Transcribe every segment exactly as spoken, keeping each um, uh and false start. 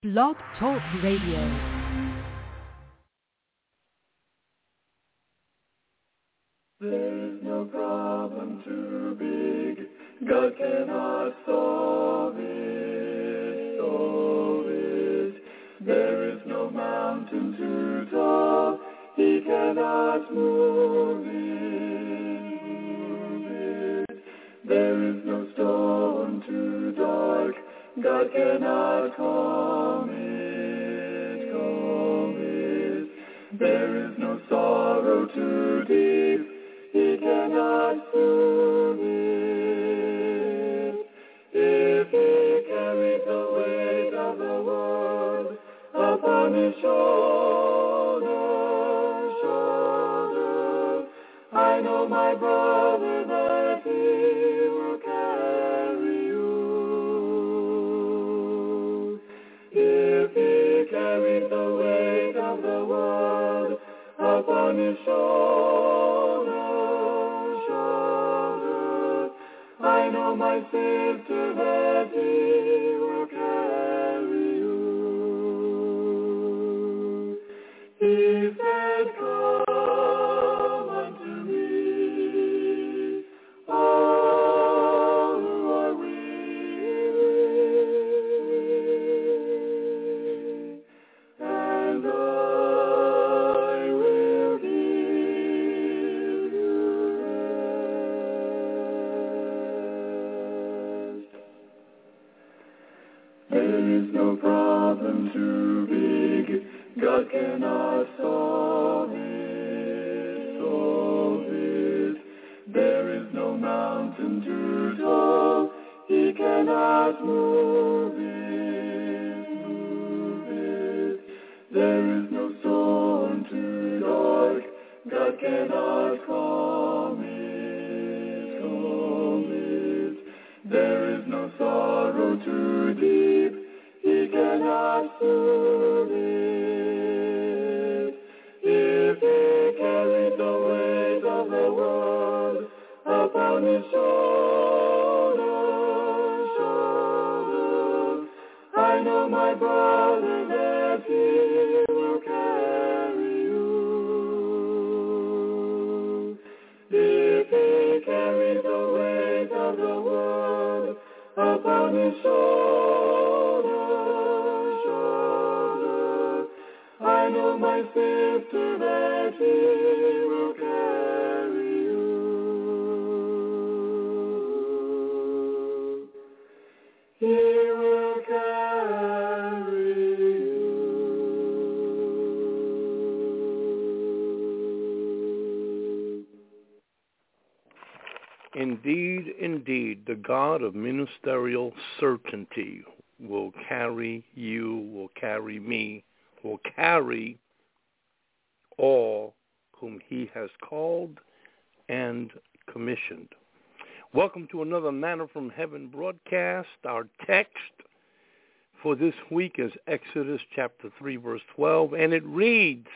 Blog Talk Radio. There is no problem too big, God cannot solve it, solve it. There is no mountain too tall, He cannot move it, move it. There is no storm too dark, God cannot calm it, calm it. There is no sorrow too deep, He cannot soothe it. If He carried the weight of the world upon His shoulder, shoulder, I know, my brother, that He will carry you. If He carried the weight of the world upon His shoulder, I know, my sister, that He will carry you. He said, come unto me, all who are weary, and I will give you rest. There is no problem too big, God cannot solve it, solve it. There is no mountain too tall, He cannot move it, move it. There is no storm too dark, God cannot calm it, calm it. There is no sorrow too deep, He cannot soothe it. If He carried the weight of the world upon His shoulder, shoulder, I know, my brother, that He will carry you. If He carried the weight of the world upon His shoulder, shoulder, I know, my sister, that He will carry you. He will carry you. Indeed, indeed, the God of ministerial certainty will carry you, will carry me, will carry all whom He has called and commissioned. Welcome to another Manna from Heaven broadcast. Our text for this week is Exodus chapter three, verse twelve, and it reads,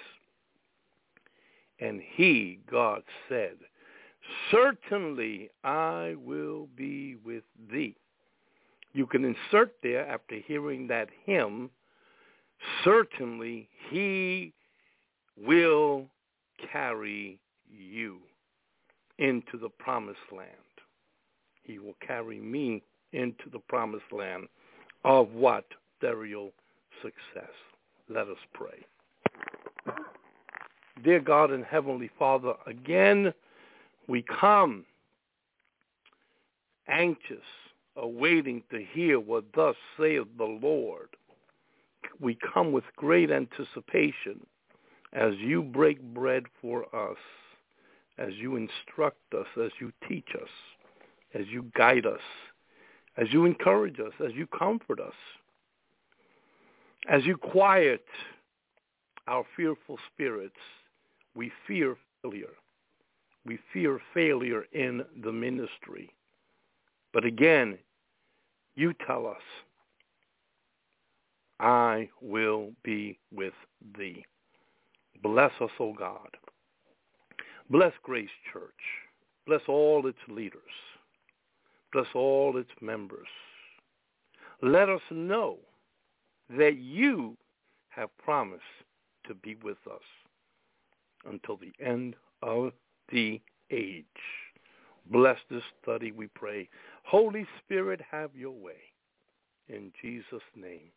"And He, God, said, certainly I will be with thee." You can insert there, after hearing that hymn, certainly He will carry you into the promised land. He will carry me into the promised land of what? Burial success. Let us pray. Dear God and Heavenly Father, again we come anxious, awaiting to hear what thus saith the Lord. We come with great anticipation as you break bread for us, as you instruct us, as you teach us, as you guide us, as you encourage us, as you comfort us, as you quiet our fearful spirits. We fear failure. We fear failure in the ministry. But again, you tell us, I will be with thee. Bless us, O God. Bless Grace Church. Bless all its leaders. Bless all its members. Let us know that you have promised to be with us until the end of the age. Bless this study, we pray. Holy Spirit, have your way. In Jesus' name,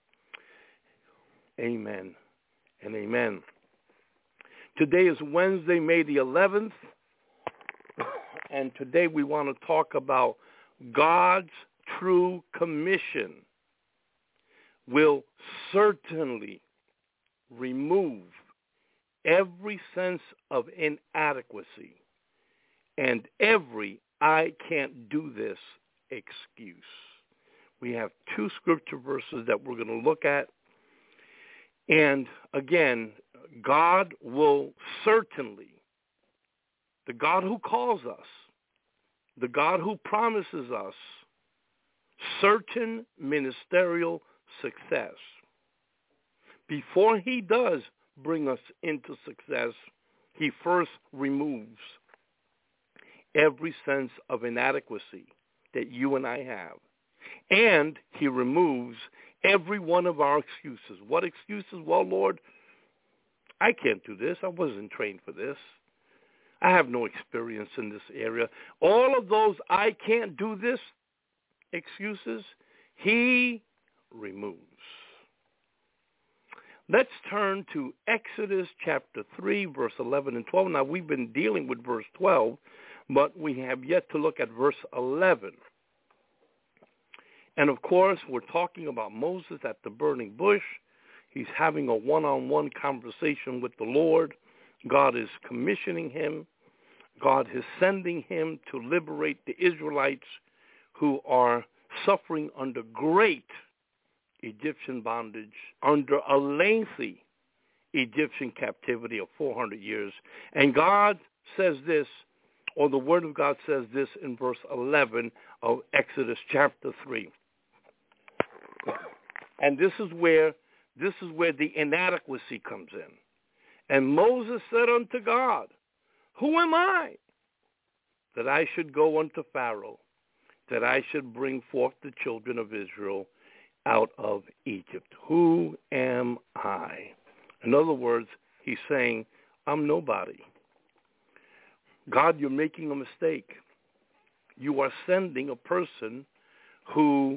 amen and amen. Today is Wednesday, May the eleventh, and today we want to talk about God's true commission will certainly remove every sense of inadequacy and every I can't do this excuse. We have two scripture verses that we're going to look at. And again, God will certainly, the God who calls us, the God who promises us certain ministerial success. Before he does bring us into success, he first removes every sense of inadequacy that you and I have. And he removes every one of our excuses. What excuses? Well, Lord, I can't do this. I wasn't trained for this. I have no experience in this area. All of those I can't do this excuses, he removes. Let's turn to Exodus chapter three, verse eleven and twelve. Now, we've been dealing with verse twelve, but we have yet to look at verse eleven. And, of course, we're talking about Moses at the burning bush. He's having a one-on-one conversation with the Lord. God is commissioning him. God is sending him to liberate the Israelites who are suffering under great Egyptian bondage, under a lengthy Egyptian captivity of four hundred years. And God says this, or the Word of God says this in verse eleven of Exodus chapter three. And this is where this is where the inadequacy comes in. And Moses said unto God, who am I that I should go unto Pharaoh, that I should bring forth the children of Israel out of Egypt? Who am I? In other words, he's saying, I'm nobody. God, you're making a mistake. You are sending a person who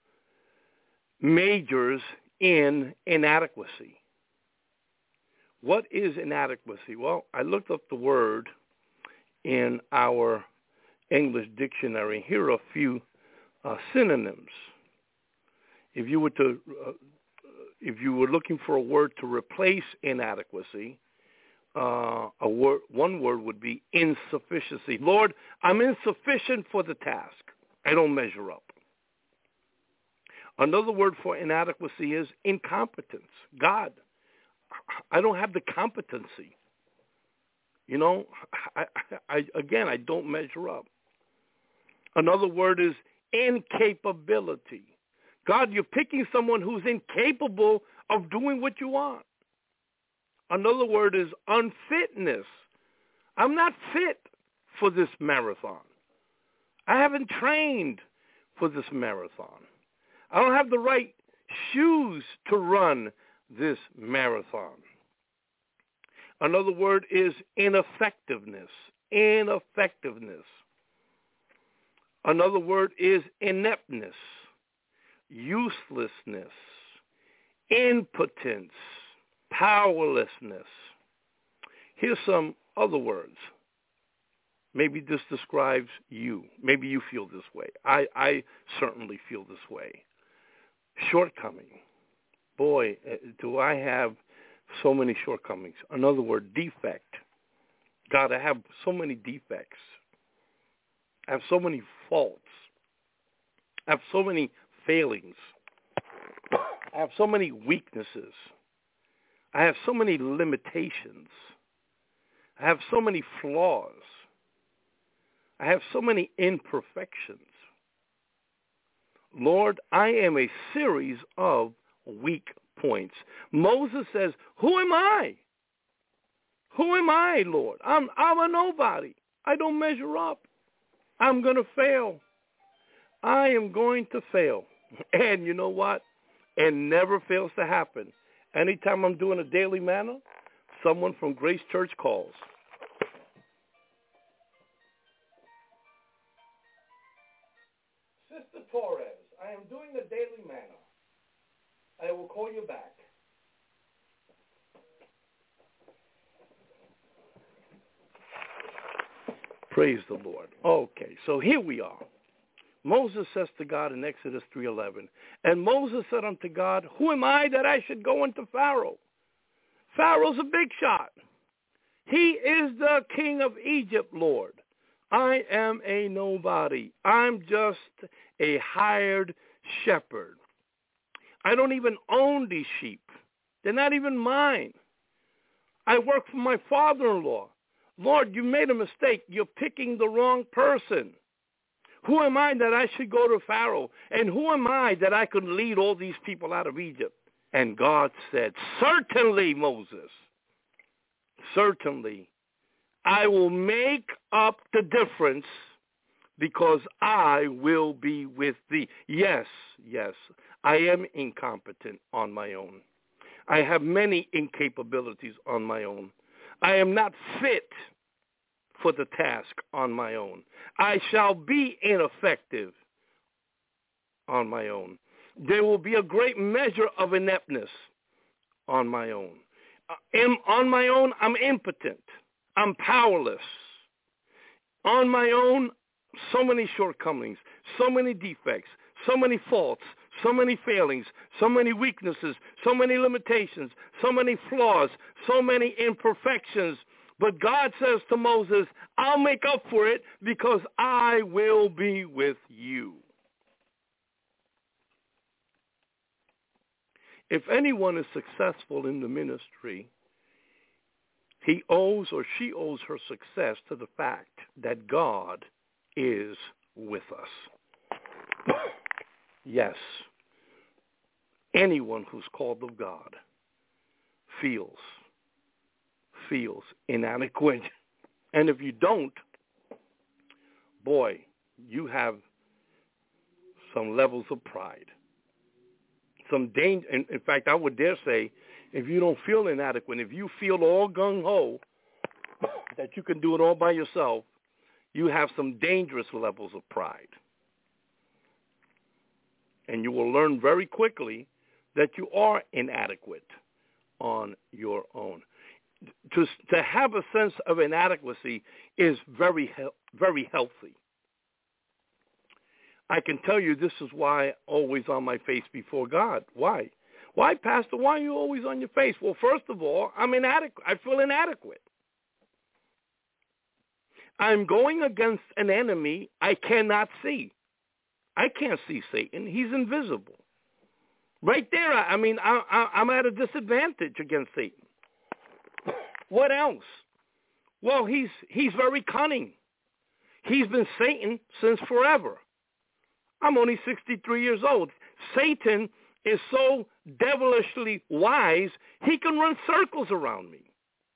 majors in inadequacy. What is inadequacy? Well, I looked up the word in our English dictionary. Here are a few uh, synonyms. If you were to, uh, if you were looking for a word to replace inadequacy, uh, a word, one word would be insufficiency. Lord, I'm insufficient for the task. I don't measure up. Another word for inadequacy is incompetence. God, I don't have the competency. You know, I, I, again, I don't measure up. Another word is incapability. God, you're picking someone who's incapable of doing what you want. Another word is unfitness. I'm not fit for this marathon. I haven't trained for this marathon. I don't have the right shoes to run this marathon. Another word is ineffectiveness. Ineffectiveness. Another word is ineptness, uselessness, impotence, powerlessness. Here's some other words. Maybe this describes you. Maybe you feel this way. I, I certainly feel this way. Shortcoming. Boy, do I have so many shortcomings. Another word, defect. God, I have so many defects. I have so many faults. I have so many failings. I have so many weaknesses. I have so many limitations. I have so many flaws. I have so many imperfections. Lord, I am a series of weak points. Moses says, who am I? Who am I, Lord? I'm, I'm a nobody. I don't measure up. I'm going to fail. I am going to fail. And you know what? It never fails to happen. Anytime I'm doing a daily manna, someone from Grace Church calls. Sister Torres, I am doing a daily manna. I will call you back. Praise the Lord. Okay, so here we are. Moses says to God in Exodus three eleven, and Moses said unto God, who am I that I should go unto Pharaoh? Pharaoh's a big shot. He is the king of Egypt, Lord. I am a nobody. I'm just a hired shepherd. I don't even own these sheep. They're not even mine. I work for my father-in-law. Lord, you made a mistake. You're picking the wrong person. Who am I that I should go to Pharaoh? And who am I that I could lead all these people out of Egypt? And God said, certainly, Moses, certainly, I will make up the difference because I will be with thee. Yes, yes, I am incompetent on my own. I have many incapabilities on my own. I am not fit for the task on my own. I shall be ineffective on my own. There will be a great measure of ineptness on my own. Uh, on my own, I'm impotent. I'm powerless. On my own, so many shortcomings, so many defects, so many faults, so many failings, so many weaknesses, so many limitations, so many flaws, so many imperfections. But God says to Moses, I'll make up for it because I will be with you. If anyone is successful in the ministry, he owes or she owes her success to the fact that God is with us. Yes, anyone who's called of God feels feels inadequate. And if you don't, boy, you have some levels of pride. Some danger. In, in fact, I would dare say, if you don't feel inadequate, if you feel all gung-ho that you can do it all by yourself, you have some dangerous levels of pride. And you will learn very quickly that you are inadequate on your own. To, to have a sense of inadequacy is very, very healthy. I can tell you this is why I'm always on my face before God. Why? Why, Pastor, why are you always on your face? Well, first of all, I'm inadequate. I feel inadequate. I'm going against an enemy I cannot see. I can't see Satan. He's invisible. Right there, I mean, I, I, I'm at a disadvantage against Satan. What else? Well, he's he's very cunning. He's been Satan since forever. I'm only sixty-three years old. Satan is so devilishly wise, he can run circles around me.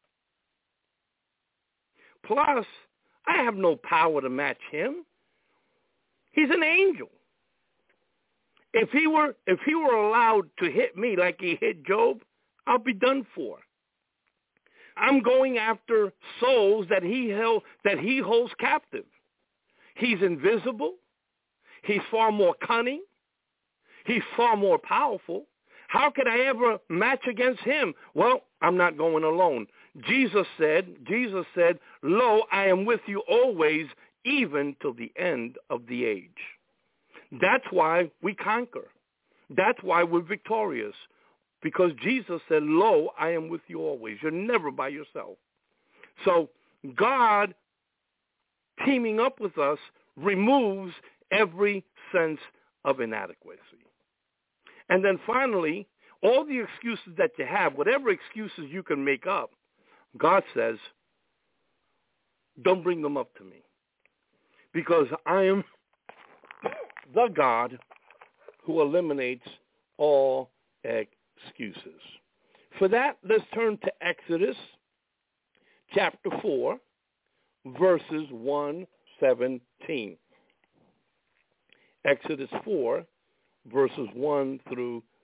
Plus, I have no power to match him. He's an angel. If he were if he were allowed to hit me like he hit Job, I'll be done for. I'm going after souls that he held, that he holds captive. He's invisible. He's far more cunning. He's far more powerful. How could I ever match against him? Well, I'm not going alone. Jesus said, Jesus said, lo, I am with you always, even till the end of the age. That's why we conquer. That's why we're victorious. Because Jesus said, lo, I am with you always. You're never by yourself. So God teaming up with us removes every sense of inadequacy. And then finally, all the excuses that you have, whatever excuses you can make up, God says, don't bring them up to me. Because I am the God who eliminates all excuses. For that, let's turn to Exodus chapter four, verses one seventeen. Exodus four, verses one through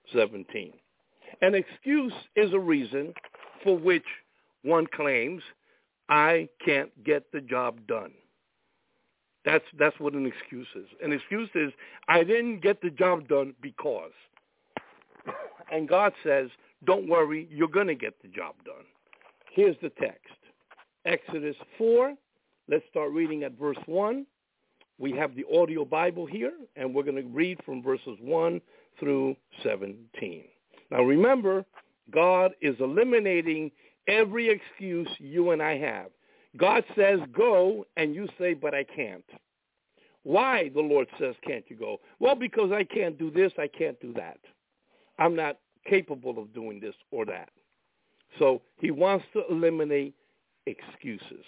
seventeen. An excuse is a reason for which one claims, I can't get the job done. That's that's what an excuse is. An excuse is, I didn't get the job done because. And God says, don't worry, you're going to get the job done. Here's the text. Exodus four. Let's start reading at verse one. We have the audio Bible here, and we're going to read from verses one through seventeen. Now remember, God is eliminating every excuse you and I have. God says go, and you say, but I can't. Why, the Lord says, can't you go? Well, because I can't do this, I can't do that. I'm not capable of doing this or that. So he wants to eliminate excuses.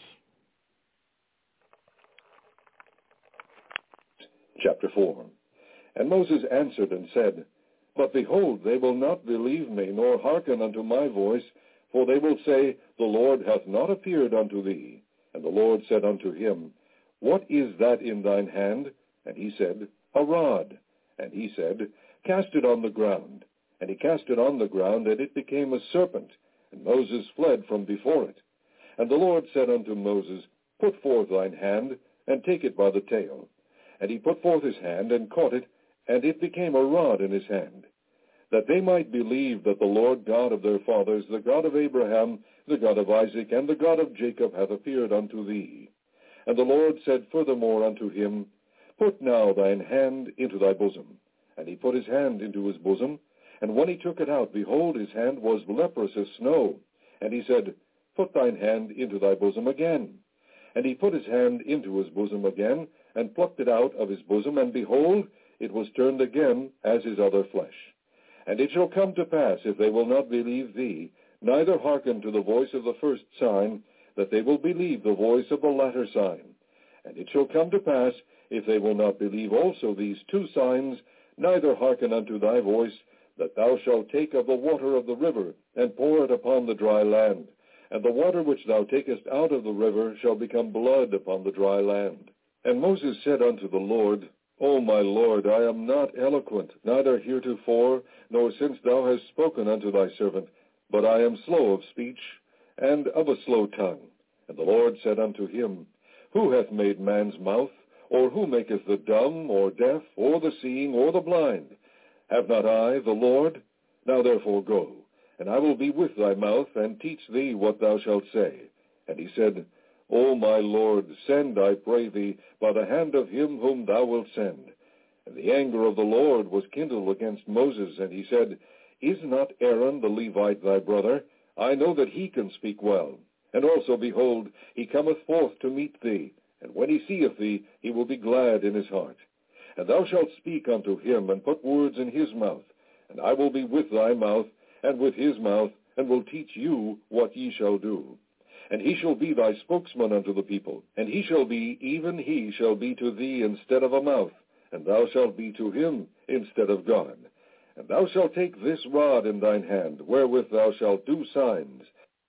Chapter four. And Moses answered and said, But behold, they will not believe me, nor hearken unto my voice, for they will say, The Lord hath not appeared unto thee. And the Lord said unto him, What is that in thine hand? And he said, A rod. And he said, Cast it on the ground. And he cast it on the ground, and it became a serpent. And Moses fled from before it. And the Lord said unto Moses, Put forth thine hand, and take it by the tail. And he put forth his hand, and caught it, and it became a rod in his hand, that they might believe that the Lord God of their fathers, the God of Abraham, the God of Isaac, and the God of Jacob hath appeared unto thee. And the Lord said furthermore unto him, Put now thine hand into thy bosom. And he put his hand into his bosom, and when he took it out, behold, his hand was leprous as snow. And he said, Put thine hand into thy bosom again. And he put his hand into his bosom again, and plucked it out of his bosom, and behold, it was turned again as his other flesh. And it shall come to pass, if they will not believe thee, neither hearken to the voice of the first sign, that they will believe the voice of the latter sign. And it shall come to pass, if they will not believe also these two signs, neither hearken unto thy voice, that thou shalt take of the water of the river, and pour it upon the dry land. And the water which thou takest out of the river shall become blood upon the dry land. And Moses said unto the Lord, O my Lord, I am not eloquent, neither heretofore, nor since thou hast spoken unto thy servant, but I am slow of speech, and of a slow tongue. And the Lord said unto him, Who hath made man's mouth? Or who maketh the dumb, or deaf, or the seeing, or the blind? Have not I, the Lord? Now therefore go, and I will be with thy mouth, and teach thee what thou shalt say. And he said, O my Lord, send, I pray thee, by the hand of him whom thou wilt send. And the anger of the Lord was kindled against Moses, and he said, Is not Aaron the Levite thy brother? I know that he can speak well. And also, behold, he cometh forth to meet thee, and when he seeth thee, he will be glad in his heart. And thou shalt speak unto him, and put words in his mouth, and I will be with thy mouth, and with his mouth, and will teach you what ye shall do. And he shall be thy spokesman unto the people, and he shall be, even he shall be to thee instead of a mouth, and thou shalt be to him instead of God. And thou shalt take this rod in thine hand, wherewith thou shalt do signs.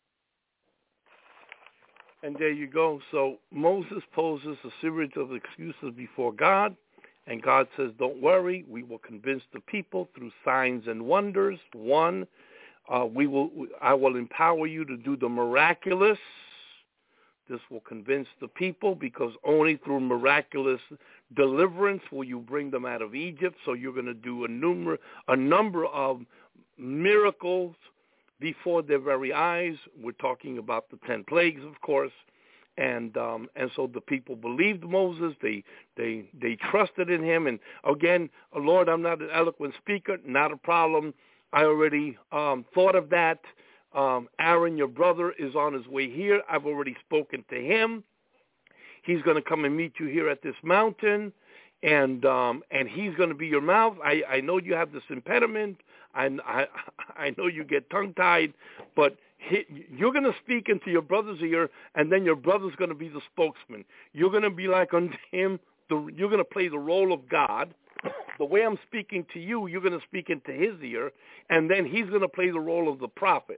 And there you go. So Moses poses a series of excuses before God, and God says, don't worry, we will convince the people through signs and wonders. One, Uh, we will. I will empower you to do the miraculous. This will convince the people, because only through miraculous deliverance will you bring them out of Egypt. So you're going to do a number, a number of miracles before their very eyes. We're talking about the ten plagues, of course, and um, and so the people believed Moses. They they they trusted in him. And again, Lord, I'm not an eloquent speaker. Not a problem. I already um, thought of that. Um, Aaron, your brother, is on his way here. I've already spoken to him. He's going to come and meet you here at this mountain, and um, and he's going to be your mouth. I, I know you have this impediment. I, I, I know you get tongue-tied, but he, you're going to speak into your brother's ear, and then your brother's going to be the spokesman. You're going to be like unto him. The, you're going to play the role of God. The way I'm speaking to you, you're going to speak into his ear, and then he's going to play the role of the prophet.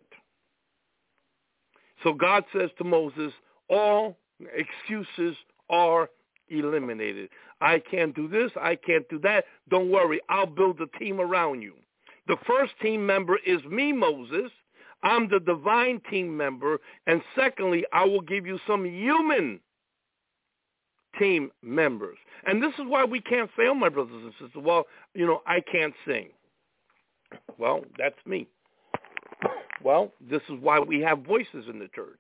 So God says to Moses, all excuses are eliminated. I can't do this. I can't do that. Don't worry. I'll build a team around you. The first team member is me, Moses. I'm the divine team member. And secondly, I will give you some human team members. And this is why we can't say, oh, my brothers and sisters, well, you know, I can't sing. Well, that's me. Well, this is why we have voices in the church.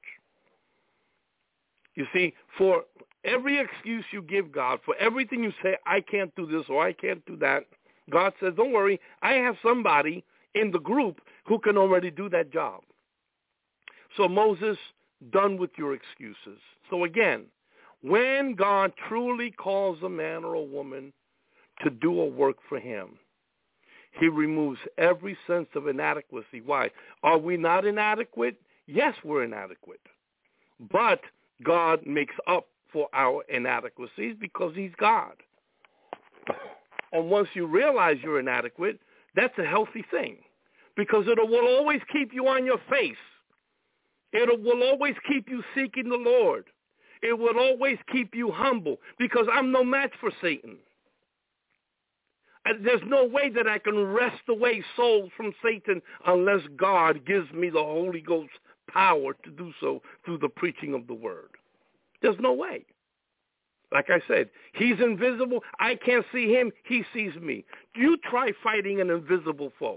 You see, for every excuse you give God, for everything you say, I can't do this or I can't do that, God says, don't worry, I have somebody in the group who can already do that job. So Moses, done with your excuses. So again, when God truly calls a man or a woman to do a work for him, he removes every sense of inadequacy. Why? Are we not inadequate? Yes, we're inadequate. But God makes up for our inadequacies because he's God. And once you realize you're inadequate, that's a healthy thing because it will always keep you on your face. It will always keep you seeking the Lord. It will always keep you humble because I'm no match for Satan. And there's no way that I can wrest away souls from Satan unless God gives me the Holy Ghost power to do so through the preaching of the word. There's no way. Like I said, he's invisible. I can't see him. He sees me. You try fighting an invisible foe.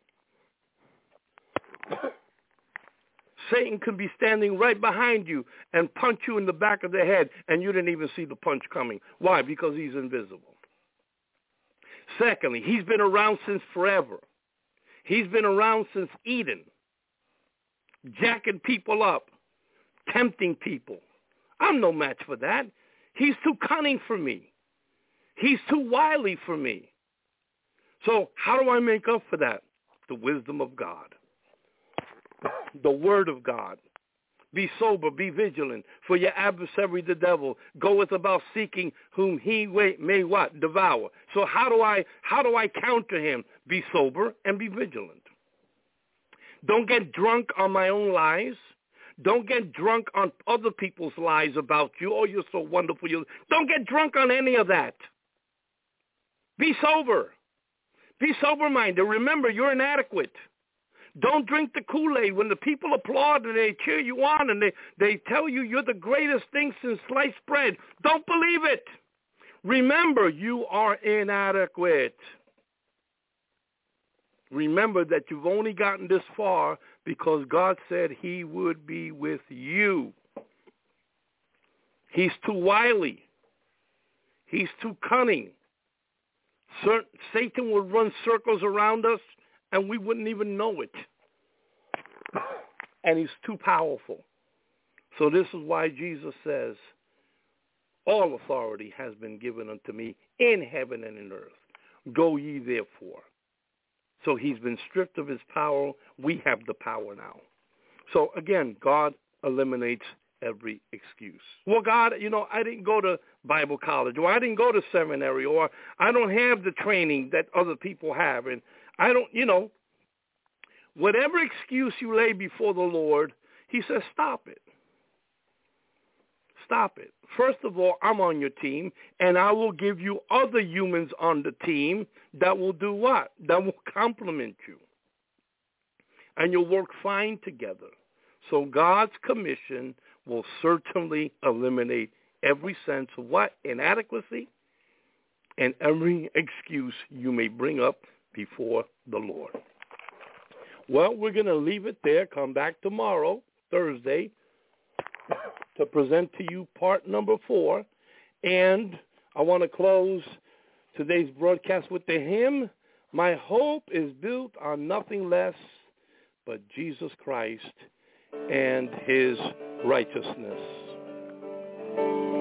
Satan could be standing right behind you and punch you in the back of the head, and you didn't even see the punch coming. Why? Because he's invisible. Secondly, he's been around since forever. He's been around since Eden, jacking people up, tempting people. I'm no match for that. He's too cunning for me. He's too wily for me. So how do I make up for that? The wisdom of God. The word of God. Be sober, be vigilant, for your adversary, the devil, goeth about seeking whom he may what? Devour. So how do I how do I counter him? Be sober and be vigilant. Don't get drunk on my own lies. Don't get drunk on other people's lies about you. Oh, you're so wonderful. You Don't get drunk on any of that. Be sober. Be sober-minded. Remember, you're inadequate. Don't drink the Kool-Aid when the people applaud and they cheer you on and they, they tell you you're the greatest thing since sliced bread. Don't believe it. Remember, you are inadequate. Remember that you've only gotten this far because God said he would be with you. He's too wily. He's too cunning. Satan would run circles around us and we wouldn't even know it. And he's too powerful. So this is why Jesus says, all authority has been given unto me in heaven and in earth. Go ye therefore. So he's been stripped of his power. We have the power now. So again, God eliminates every excuse. Well, God, you know, I didn't go to Bible college, or I didn't go to seminary, or I don't have the training that other people have, and I don't, you know, whatever excuse you lay before the Lord, he says, stop it. Stop it. First of all, I'm on your team, and I will give you other humans on the team that will do what? That will complement you. And you'll work fine together. So God's commission will certainly eliminate every sense of what? Inadequacy and every excuse you may bring up before the Lord. Well, we're going to leave it there. Come back tomorrow, Thursday, to present to you part number four. And I want to close today's broadcast with the hymn, My Hope is Built on Nothing Less but Jesus Christ and his righteousness.